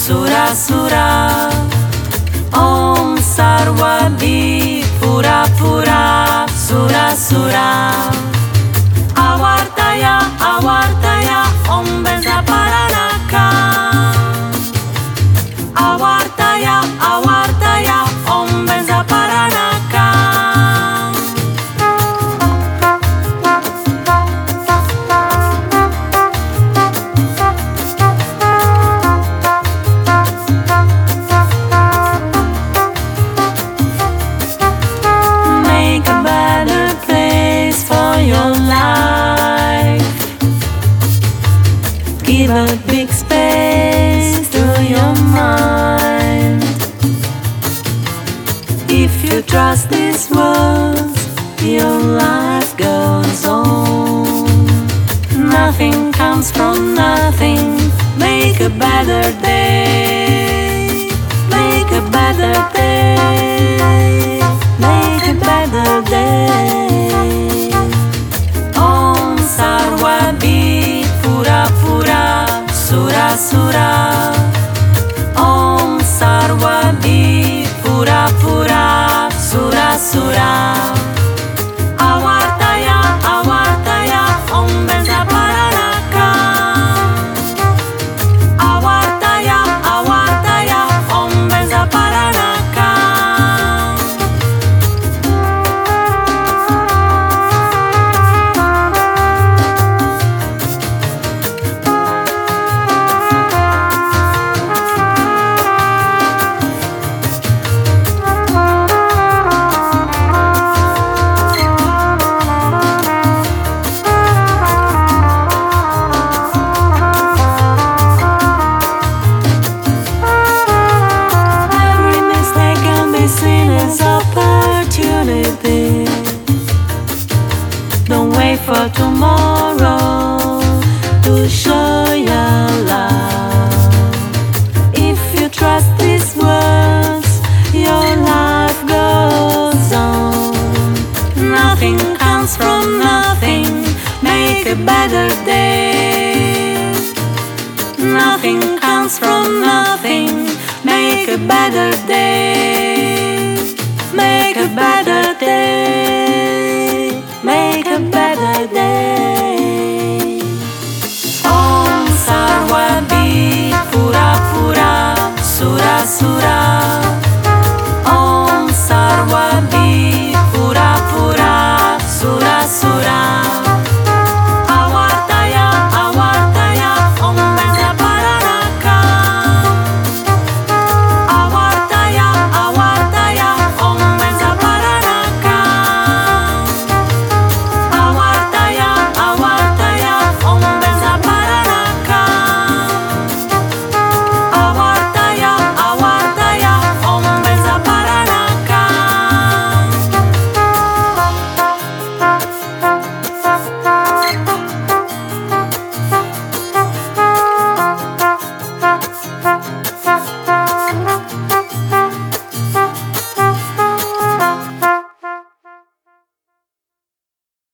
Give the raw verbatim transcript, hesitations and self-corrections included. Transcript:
Sura Sura. Om Sarvabhi Pura Pura Sura Sura. Avartaya Avartaya Om Benza Paranaka. Avartaya Avartaya Om Benza Paranaka. Make a better place for your life. Give a big space to your mind. If you trust these words, your life goes on. Nothing comes from nothing. Make a better day. Make a better day. Make a better day. Om Sarvabhi Pura Pura Sura Sura. Om Sarvabhi Pura Pura Sura Sura.